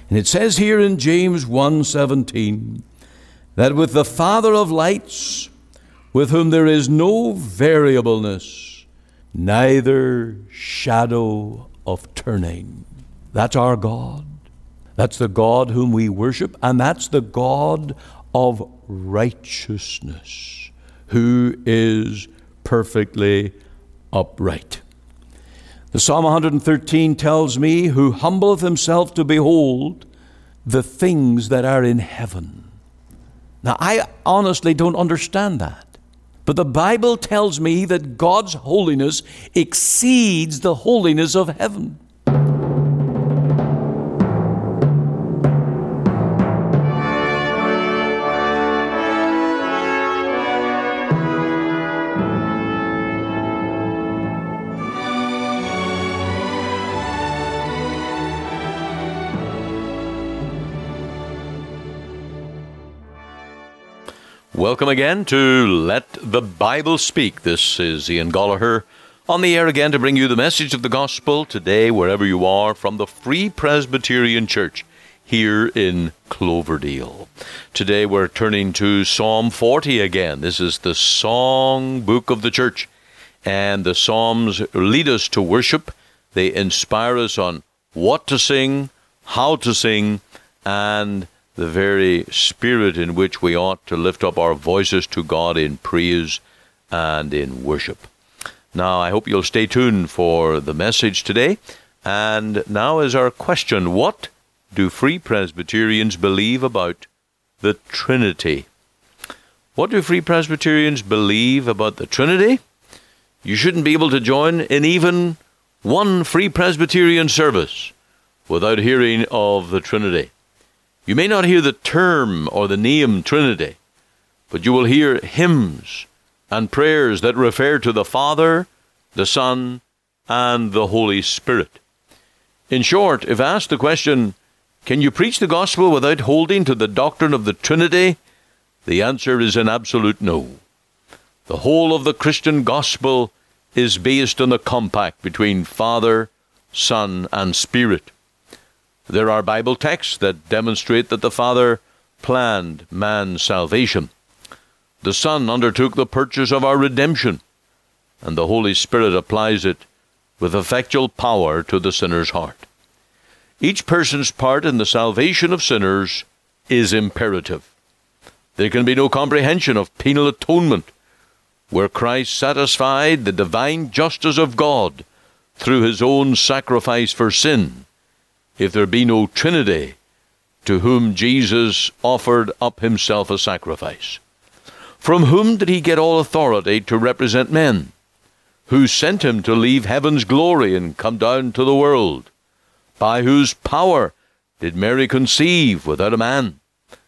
And it says here in James 1:17 that with the Father of lights, with whom there is no variableness, neither shadow of turning. That's our God. That's the God whom we worship, and that's the God of righteousness, who is perfectly upright. The Psalm 113 tells me, who humbleth himself to behold the things that are in heaven. Now, I honestly don't understand that. But the Bible tells me that God's holiness exceeds the holiness of heaven. Welcome again to Let the Bible Speak. This is Ian Gollaher on the air again to bring you the message of the gospel today, wherever you are, from the Free Presbyterian Church here in Cloverdale. Today we're turning to Psalm 40 again. This is the song book of the church, and the Psalms lead us to worship. They inspire us on what to sing, how to sing, and the very spirit in which we ought to lift up our voices to God in praise and in worship. Now, I hope you'll stay tuned for the message today. And now is our question: what do Free Presbyterians believe about the Trinity? What do Free Presbyterians believe about the Trinity? You shouldn't be able to join in even one Free Presbyterian service without hearing of the Trinity. You may not hear the term or the name Trinity, but you will hear hymns and prayers that refer to the Father, the Son, and the Holy Spirit. In short, if asked the question, can you preach the gospel without holding to the doctrine of the Trinity? The answer is an absolute no. The whole of the Christian gospel is based on the compact between Father, Son, and Spirit. There are Bible texts that demonstrate that the Father planned man's salvation. The Son undertook the purchase of our redemption, and the Holy Spirit applies it with effectual power to the sinner's heart. Each person's part in the salvation of sinners is imperative. There can be no comprehension of penal atonement where Christ satisfied the divine justice of God through his own sacrifice for sin, if there be no Trinity to whom Jesus offered up himself a sacrifice. From whom did he get all authority to represent men? Who sent him to leave heaven's glory and come down to the world? By whose power did Mary conceive without a man?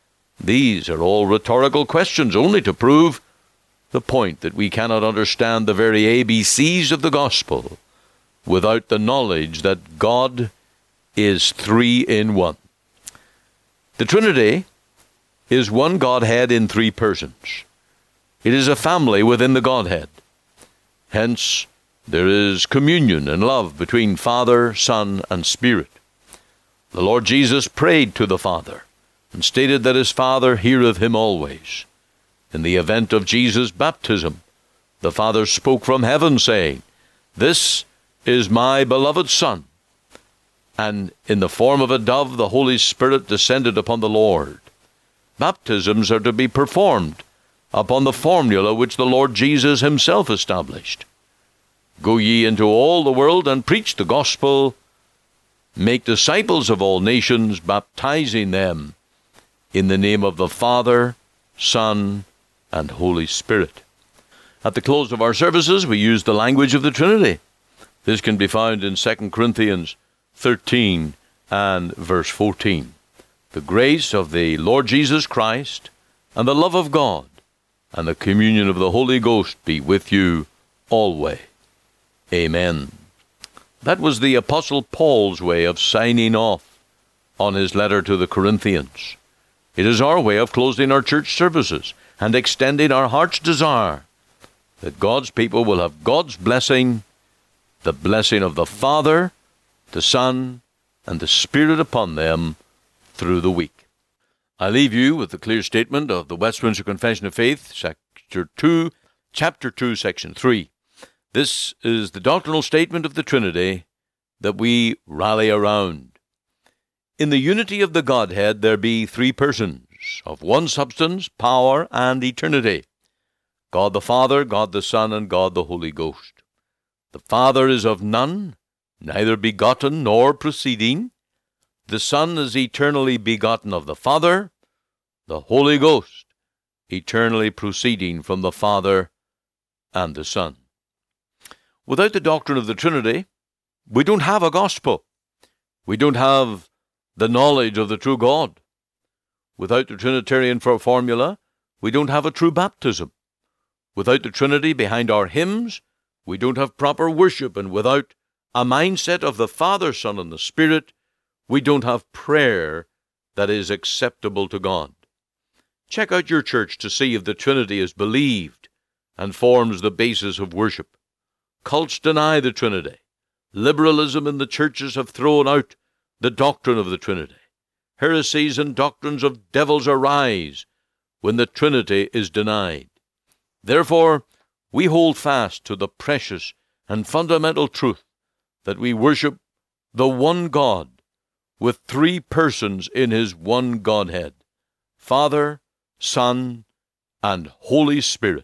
These are all rhetorical questions, only to prove the point that we cannot understand the very ABCs of the gospel without the knowledge that God is three in one. The Trinity is one Godhead in three persons. It is a family within the Godhead. Hence, there is communion and love between Father, Son, and Spirit. The Lord Jesus prayed to the Father and stated that his Father heareth him always. In the event of Jesus' baptism, the Father spoke from heaven, saying, "This is my beloved Son." And in the form of a dove, the Holy Spirit descended upon the Lord. Baptisms are to be performed upon the formula which the Lord Jesus himself established. Go ye into all the world and preach the gospel, make disciples of all nations, baptizing them in the name of the Father, Son, and Holy Spirit. At the close of our services, we use the language of the Trinity. This can be found in 2 Corinthians 13 and verse 14. The grace of the Lord Jesus Christ and the love of God and the communion of the Holy Ghost be with you always. Amen. That was the Apostle Paul's way of signing off on his letter to the Corinthians. It is our way of closing our church services and extending our heart's desire that God's people will have God's blessing, the blessing of the Father, the Son, and the Spirit upon them through the week. I leave you with the clear statement of the Westminster Confession of Faith, Chapter 2, Section 3. This is the doctrinal statement of the Trinity that we rally around. In the unity of the Godhead there be three persons, of one substance, power, and eternity. God the Father, God the Son, and God the Holy Ghost. The Father is of none, neither begotten nor proceeding. The Son is eternally begotten of the Father, the Holy Ghost eternally proceeding from the Father and the Son. Without the doctrine of the Trinity, we don't have a gospel. We don't have the knowledge of the true God. Without the Trinitarian formula, we don't have a true baptism. Without the Trinity behind our hymns, we don't have proper worship. And without a mindset of the Father, Son, and the Spirit, we don't have prayer that is acceptable to God. Check out your church to see if the Trinity is believed and forms the basis of worship. Cults deny the Trinity. Liberalism in the churches have thrown out the doctrine of the Trinity. Heresies and doctrines of devils arise when the Trinity is denied. Therefore, we hold fast to the precious and fundamental truth that we worship the one God with three persons in his one Godhead, Father, Son, and Holy Spirit.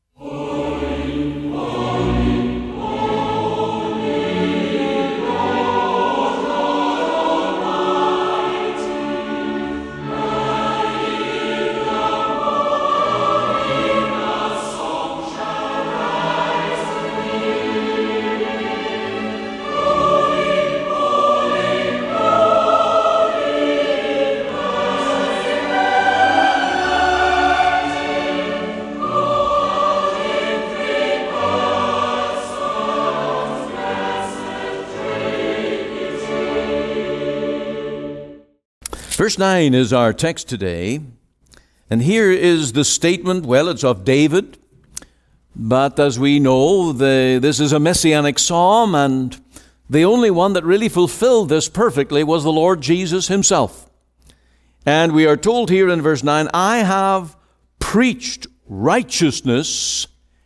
Verse 9 is our text today, and here is the statement. Well, it's of David, but as we know, this is a messianic psalm, and the only one that really fulfilled this perfectly was the Lord Jesus himself. And we are told here in verse 9, I have preached righteousness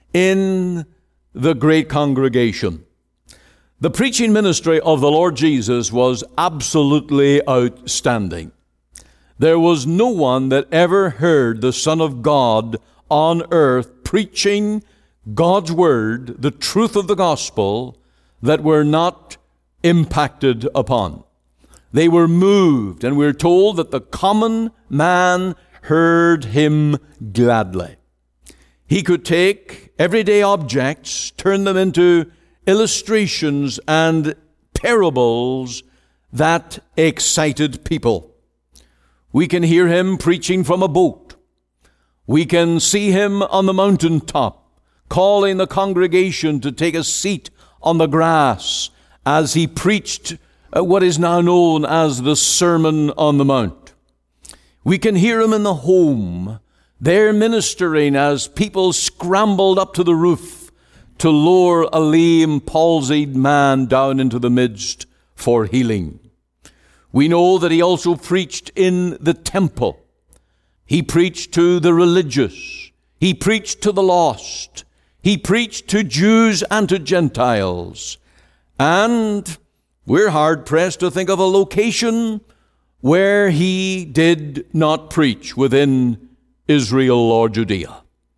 in the great congregation. The preaching ministry of the Lord Jesus was absolutely outstanding. There was no one that ever heard the Son of God on earth preaching God's Word, the truth of the gospel, that were not impacted upon. They were moved, and we're told that the common man heard him gladly. He could take everyday objects, turn them into illustrations and parables that excited people. We can hear him preaching from a boat. We can see him on the mountaintop, calling the congregation to take a seat on the grass as he preached what is now known as the Sermon on the Mount. We can hear him in the home, there ministering as people scrambled up to the roof to lower a lame, palsied man down into the midst for healing. We know that he also preached in the temple. He preached to the religious. He preached to the lost. He preached to Jews and to Gentiles. And we're hard-pressed to think of a location where he did not preach within Israel or Judea.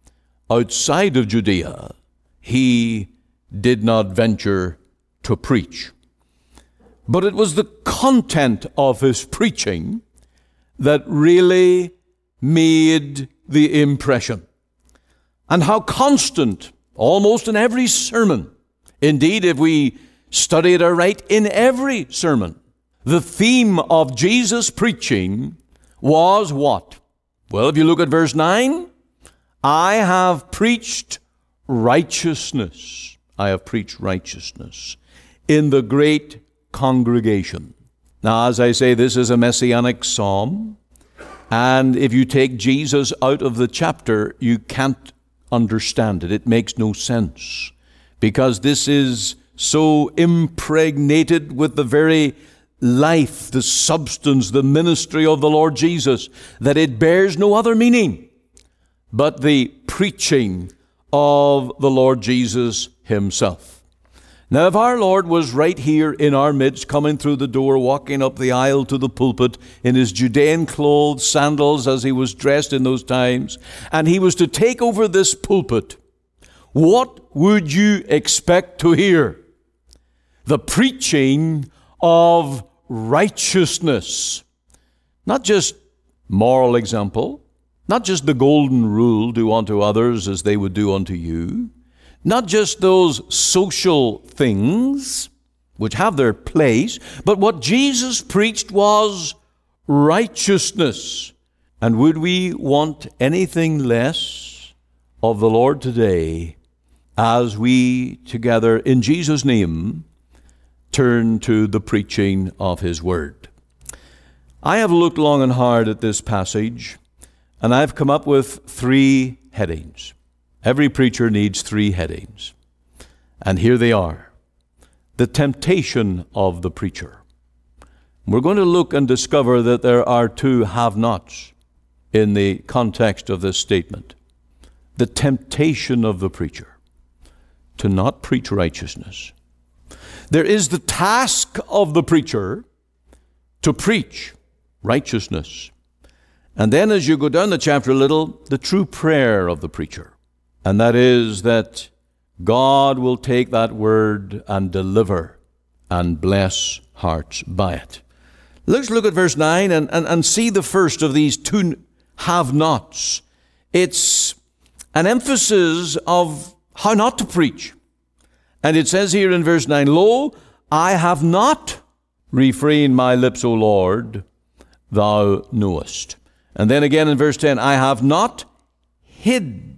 Outside of Judea, he did not venture to preach. But it was the content of his preaching that really made the impression. And how constant, almost in every sermon, indeed, if we study it aright, in every sermon, the theme of Jesus' preaching was what? Well, if you look at verse 9, I have preached righteousness. I have preached righteousness in the great congregation. Now, as I say, this is a messianic psalm, and if you take Jesus out of the chapter, you can't understand it. It makes no sense, because this is so impregnated with the very life, the substance, the ministry of the Lord Jesus, that it bears no other meaning but the preaching of the Lord Jesus himself. Now, if our Lord was right here in our midst, coming through the door, walking up the aisle to the pulpit in his Judean clothes, sandals as he was dressed in those times, and he was to take over this pulpit, what would you expect to hear? The preaching of righteousness. Not just moral example, not just the golden rule, do unto others as they would do unto you, not just those social things which have their place, but what Jesus preached was righteousness. And would we want anything less of the Lord today as we together in Jesus' name turn to the preaching of his word? I have looked long and hard at this passage, and I've come up with 3 headings. Every preacher needs 3 headings. And here they are. The temptation of the preacher. We're going to look and discover that there are 2 have-nots in the context of this statement. The temptation of the preacher to not preach righteousness. There is the task of the preacher to preach righteousness. And then as you go down the chapter a little, the true prayer of the preacher. And that is that God will take that word and deliver and bless hearts by it. Let's look at verse 9 and see the first of these 2 have-nots. It's an emphasis of how not to preach. And it says here in verse 9, Lo, I have not refrained my lips, O Lord, thou knowest. And then again in verse 10, I have not hid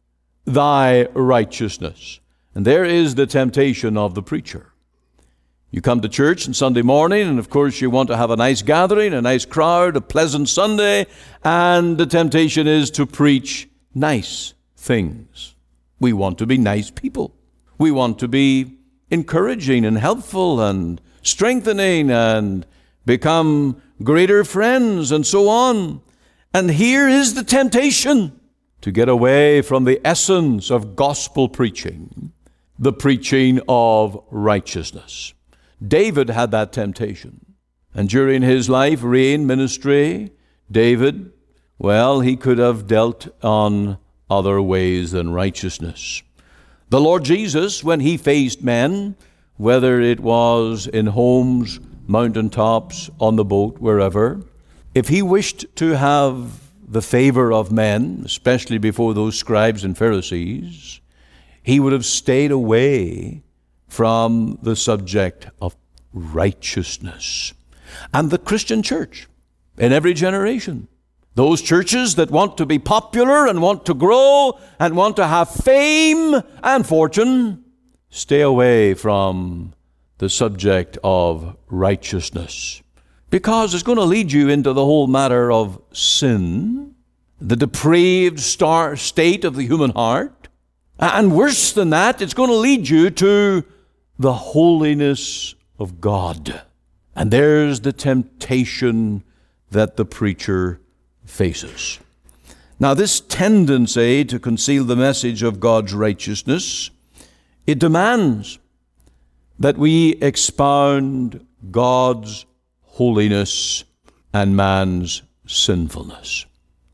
thy righteousness. And there is the temptation of the preacher. You come to church on Sunday morning, and of course you want to have a nice gathering, a nice crowd, a pleasant Sunday, and the temptation is to preach nice things. We want to be nice people. We want to be encouraging and helpful and strengthening and become greater friends and so on. And here is the temptation to get away from the essence of gospel preaching, the preaching of righteousness. David had that temptation. And during his life, reign, ministry, David, well, he could have dealt on other ways than righteousness. The Lord Jesus, when he faced men, whether it was in homes, mountaintops, on the boat, wherever, if he wished to have the favor of men, especially before those scribes and Pharisees, he would have stayed away from the subject of righteousness. And the Christian church, in every generation, those churches that want to be popular and want to grow and want to have fame and fortune, stay away from the subject of righteousness. Because it's going to lead you into the whole matter of sin, the depraved state of the human heart. And worse than that, it's going to lead you to the holiness of God. And there's the temptation that the preacher faces. Now, this tendency to conceal the message of God's righteousness, it demands that we expound God's holiness and man's sinfulness.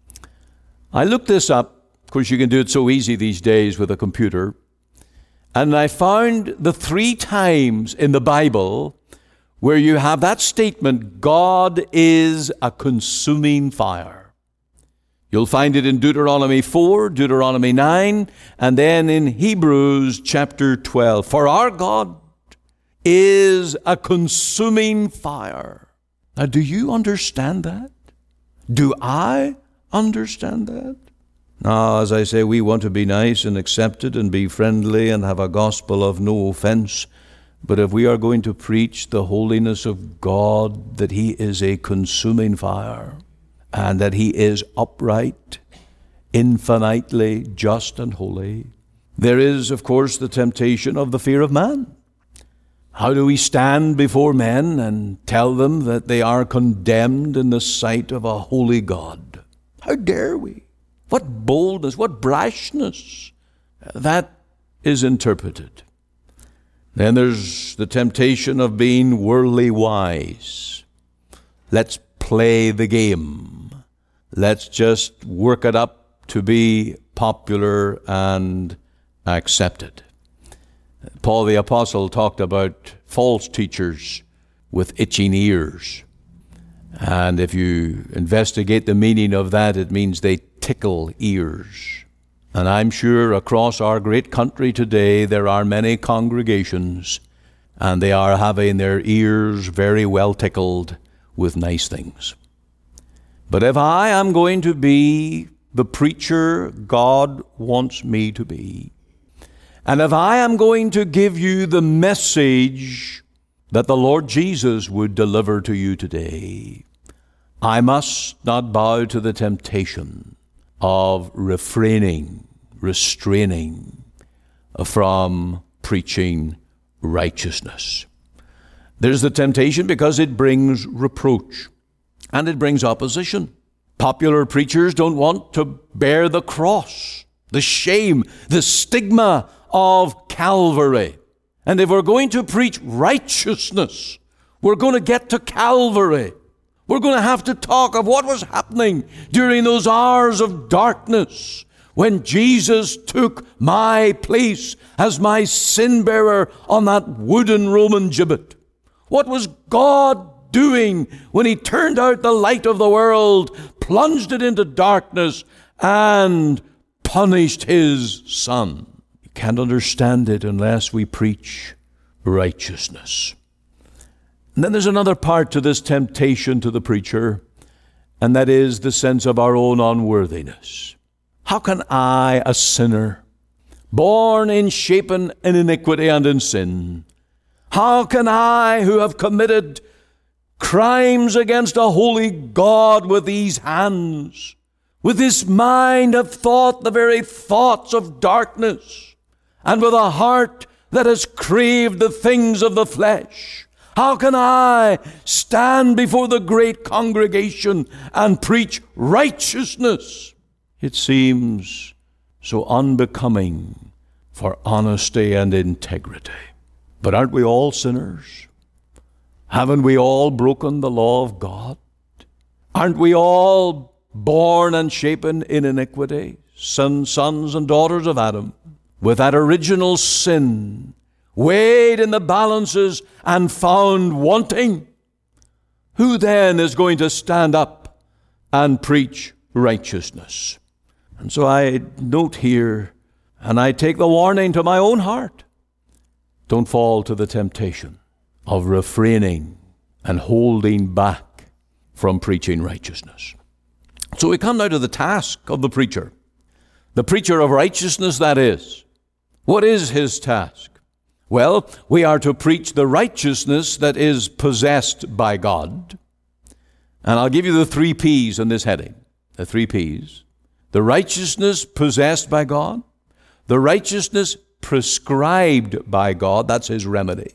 I looked this up. Of course, you can do it so easy these days with a computer. And I found the 3 times in the Bible where you have that statement, God is a consuming fire. You'll find it in Deuteronomy 4, Deuteronomy 9, and then in Hebrews chapter 12. For our God is a consuming fire. Now, do you understand that? Do I understand that? Now, as I say, we want to be nice and accepted and be friendly and have a gospel of no offense. But if we are going to preach the holiness of God, that he is a consuming fire and that he is upright, infinitely just and holy, there is, of course, the temptation of the fear of man. How do we stand before men and tell them that they are condemned in the sight of a holy God? How dare we? What boldness, what brashness that is interpreted. Then there's the temptation of being worldly wise. Let's play the game. Let's just work it up to be popular and accepted. Paul the Apostle talked about false teachers with itching ears. And if you investigate the meaning of that, it means they tickle ears. And I'm sure across our great country today, there are many congregations, and they are having their ears very well tickled with nice things. But if I am going to be the preacher God wants me to be, and if I am going to give you the message that the Lord Jesus would deliver to you today, I must not bow to the temptation of restraining from preaching righteousness. There's the temptation because it brings reproach and it brings opposition. Popular preachers don't want to bear the cross, the shame, the stigma of Calvary. And if we're going to preach righteousness, we're going to get to Calvary. We're going to have to talk of what was happening during those hours of darkness when Jesus took my place as my sin bearer on that wooden Roman gibbet. What was God doing when he turned out the light of the world, plunged it into darkness, and punished his Son? You can't understand it unless we preach righteousness. And then there's another part to this temptation to the preacher, and that is the sense of our own unworthiness. How can I, a sinner, born and shapen in iniquity and in sin, how can I, who have committed crimes against a holy God with these hands, with this mind have thought the very thoughts of darkness, and with a heart that has craved the things of the flesh, how can I stand before the great congregation and preach righteousness? It seems so unbecoming for honesty and integrity. But aren't we all sinners? Haven't we all broken the law of God? Aren't we all born and shapen in iniquity, sons and daughters of Adam, with that original sin weighed in the balances and found wanting? Who then is going to stand up and preach righteousness? And so I note here, and I take the warning to my own heart, don't fall to the temptation of refraining and holding back from preaching righteousness. So we come now to the task of the preacher of righteousness, that is. What is his task? Well, we are to preach the righteousness that is possessed by God. And I'll give you the 3 P's in this heading. The 3 P's. The righteousness possessed by God. The righteousness prescribed by God. That's his remedy.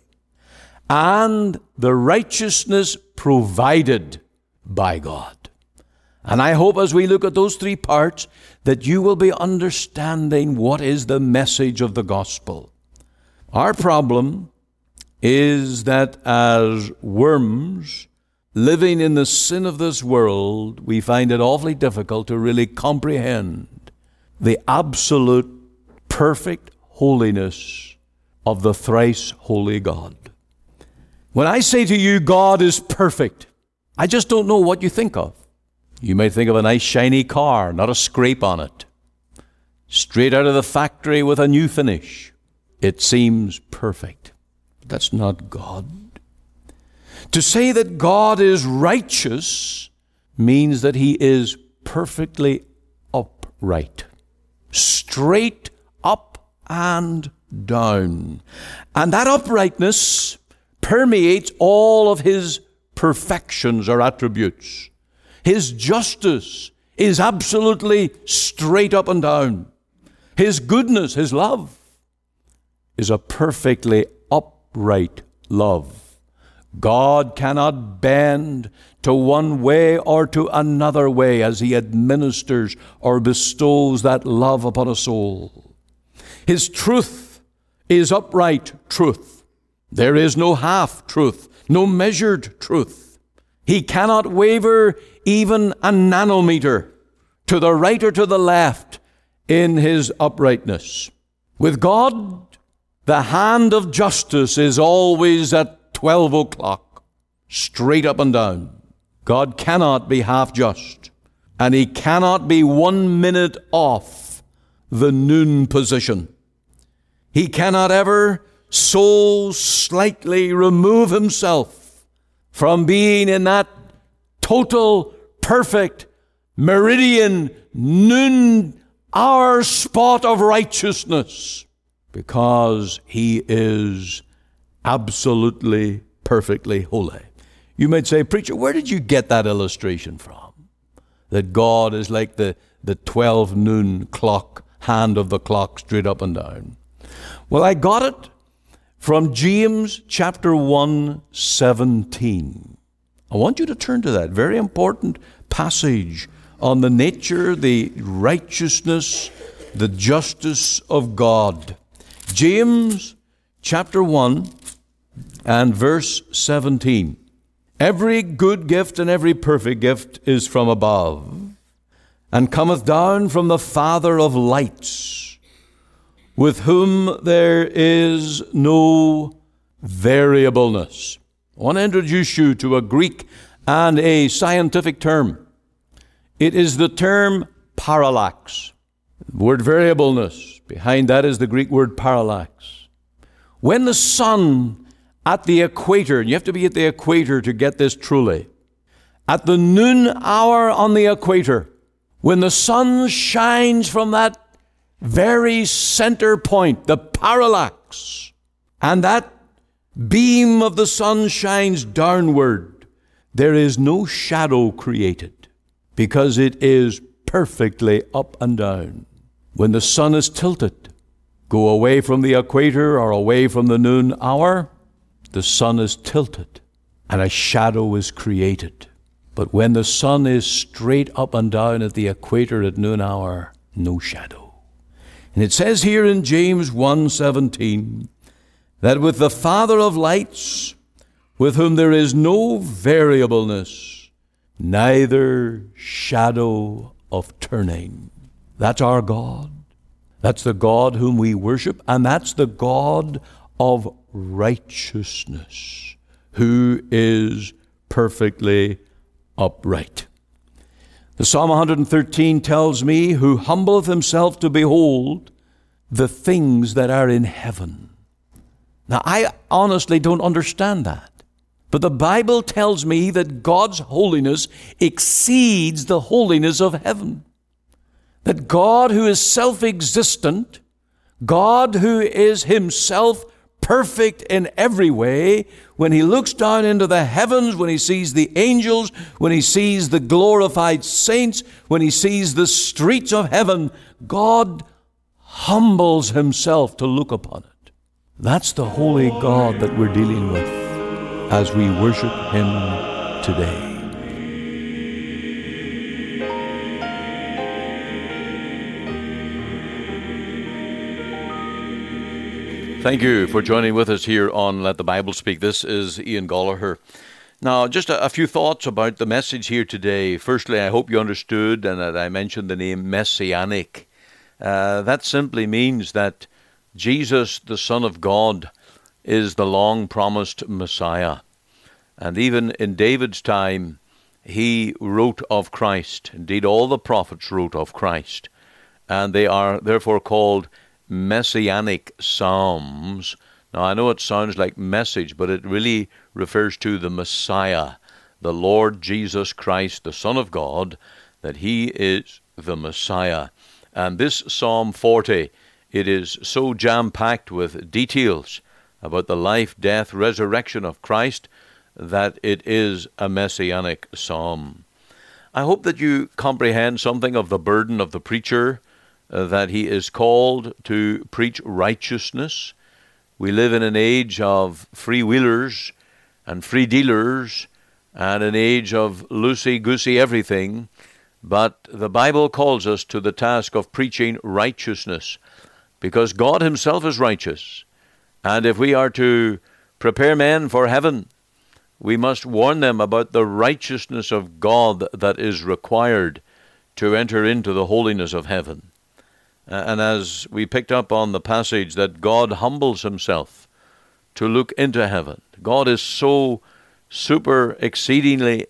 And the righteousness provided by God. And I hope as we look at those 3 parts that you will be understanding what is the message of the gospel. Our problem is that as worms living in the sin of this world, we find it awfully difficult to really comprehend the absolute perfect holiness of the thrice holy God. When I say to you, God is perfect, I just don't know what you think of. You might think of a nice shiny car, not a scrape on it, straight out of the factory with a new finish. It seems perfect. That's not God. To say that God is righteous means that he is perfectly upright, straight up and down. And that uprightness permeates all of his perfections or attributes. His justice is absolutely straight up and down. His goodness, his love, is a perfectly upright love. God cannot bend to one way or to another way as he administers or bestows that love upon a soul. His truth is upright truth. There is no half truth, no measured truth. He cannot waver even a nanometer to the right or to the left in his uprightness. With God, the hand of justice is always at 12 o'clock, straight up and down. God cannot be half just, and he cannot be 1 minute off the noon position. He cannot ever so slightly remove himself from being in that total, perfect, meridian, noon hour spot of righteousness, because he is absolutely, perfectly holy. You might say, preacher, where did you get that illustration from? That God is like the 12 noon clock, hand of the clock, straight up and down. Well, I got it from James chapter 1, 17. I want you to turn to that very important passage on the nature, the righteousness, the justice of God. James chapter 1 and verse 17. Every good gift and every perfect gift is from above, and cometh down from the Father of lights, with whom there is no variableness. I want to introduce you to a Greek and a scientific term. It is the term parallax. The word variableness, behind that is the Greek word parallax. When the sun at the equator, and you have to be at the equator to get this truly, at the noon hour on the equator, when the sun shines from that very center point, the parallax, and that beam of the sun shines downward, there is no shadow created because it is perfectly up and down. When the sun is tilted, go away from the equator or away from the noon hour, the sun is tilted and a shadow is created. But when the sun is straight up and down at the equator at noon hour, no shadow. And it says here in James 1:17 that with the Father of lights, with whom there is no variableness, neither shadow of turning. That's our God. That's the God whom we worship, and that's the God of righteousness, who is perfectly upright. The Psalm 113 tells me, who humbleth himself to behold the things that are in heaven. Now, I honestly don't understand that. But the Bible tells me that God's holiness exceeds the holiness of heaven. That God, who is self-existent, God who is himself perfect in every way, when he looks down into the heavens, when he sees the angels, when he sees the glorified saints, when he sees the streets of heaven, God humbles himself to look upon it. That's the holy God that we're dealing with as we worship him today. Thank you for joining with us here on Let the Bible Speak. This is Ian Gollaher. Now, just a few thoughts about the message here today. Firstly, I hope you understood and that I mentioned the name Messianic. That simply means that Jesus, the Son of God, is the long-promised Messiah. And even in David's time, he wrote of Christ. Indeed, all the prophets wrote of Christ. And they are therefore called Messianic Psalms. Now, I know it sounds like message, but it really refers to the Messiah, the Lord Jesus Christ, the Son of God, that he is the Messiah. And this Psalm 40, it is so jam-packed with details about the life, death, resurrection of Christ that it is a messianic psalm. I hope that you comprehend something of the burden of the preacher, that he is called to preach righteousness, We live in an age of freewheelers and free dealers and an age of loosey-goosey everything, but the Bible calls us to the task of preaching righteousness, because God himself is righteous. And if we are to prepare men for heaven, we must warn them about the righteousness of God that is required to enter into the holiness of heaven. And as we picked up on the passage that God humbles himself to look into heaven, God is so super exceedingly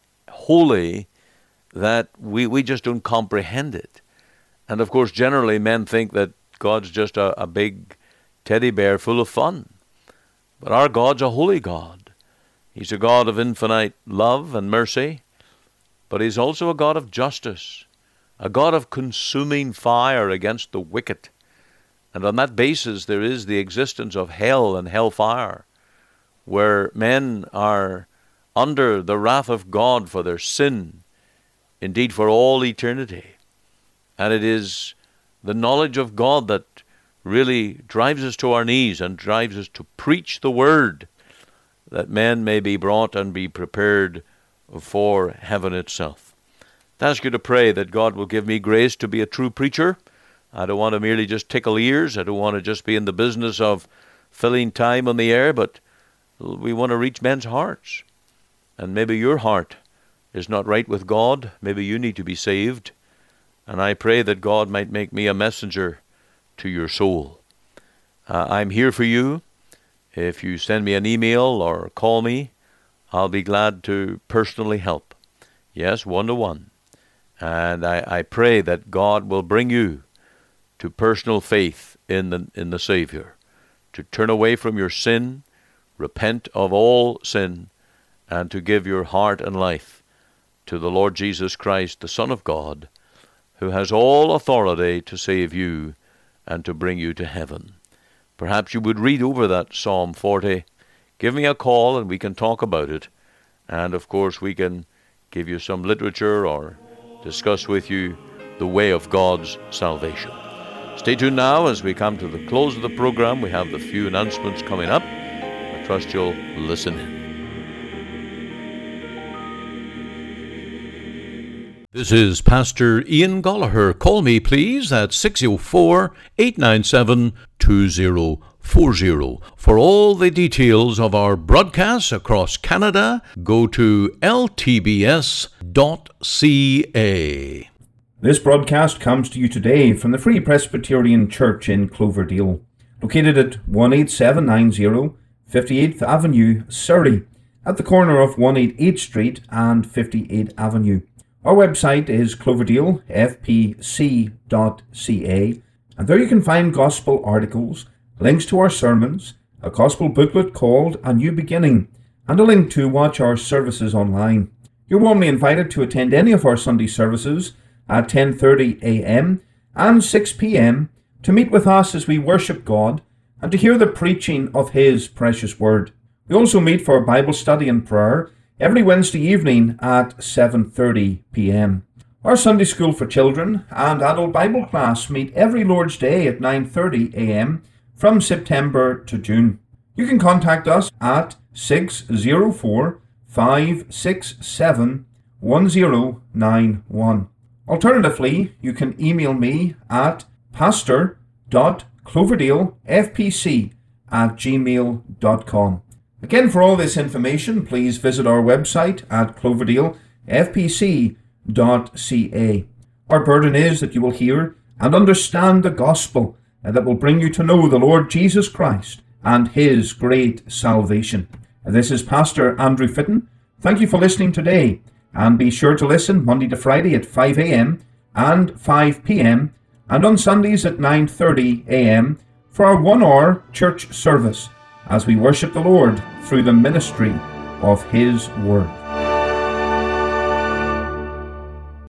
holy that we just don't comprehend it. And of course, generally men think that God's just a big teddy bear full of fun. But our God's a holy God. He's a God of infinite love and mercy, but he's also a God of justice, a God of consuming fire against the wicked. And on that basis, there is the existence of hell and hellfire, where men are under the wrath of God for their sin, indeed for all eternity. And it is the knowledge of God that really drives us to our knees and drives us to preach the word, that men may be brought and be prepared for heaven itself. I ask you to pray that God will give me grace to be a true preacher. I don't want to merely just tickle ears. I don't want to just be in the business of filling time on the air, but we want to reach men's hearts. And maybe your heart is not right with God. Maybe you need to be saved. And I pray that God might make me a messenger to your soul. I'm here for you. If you send me an email or call me, I'll be glad to personally help. Yes, one-to-one. And I pray that God will bring you to personal faith in the Savior, to turn away from your sin, repent of all sin, and to give your heart and life to the Lord Jesus Christ, the Son of God, who has all authority to save you and to bring you to heaven. Perhaps you would read over that Psalm 40. Give me a call and we can talk about it. And of course we can give you some literature or discuss with you the way of God's salvation. Stay tuned now as we come to the close of the program. We have the few announcements coming up. I trust you'll listen in. This is Pastor Ian Goligher. Call me, please, at 604-897-2040. For all the details of our broadcasts across Canada, go to ltbs.ca. This broadcast comes to you today from the Free Presbyterian Church in Cloverdale, located at 18790 58th Avenue, Surrey, at the corner of 188 Street and 58th Avenue. Our website is cloverdalefpc.ca, and there you can find gospel articles, links to our sermons, a gospel booklet called A New Beginning, and a link to watch our services online. You're warmly invited to attend any of our Sunday services at 10:30 a.m. and 6 p.m. to meet with us as we worship God and to hear the preaching of His precious Word. We also meet for Bible study and prayer every Wednesday evening at 7:30 p.m. Our Sunday School for Children and Adult Bible class meet every Lord's Day at 9:30 a.m. from September to June. You can contact us at 604-567-1091. Alternatively, you can email me at pastor.cloverdalefpc@gmail.com. Again, for all this information, please visit our website at cloverdalefpc.ca. Our burden is that you will hear and understand the gospel that will bring you to know the Lord Jesus Christ and His great salvation. This is Pastor Andrew Fitton. Thank you for listening today, and be sure to listen Monday to Friday at 5 a.m. and 5 p.m. and on Sundays at 9:30 a.m. for our 1-hour church service as we worship the Lord through the ministry of His Word.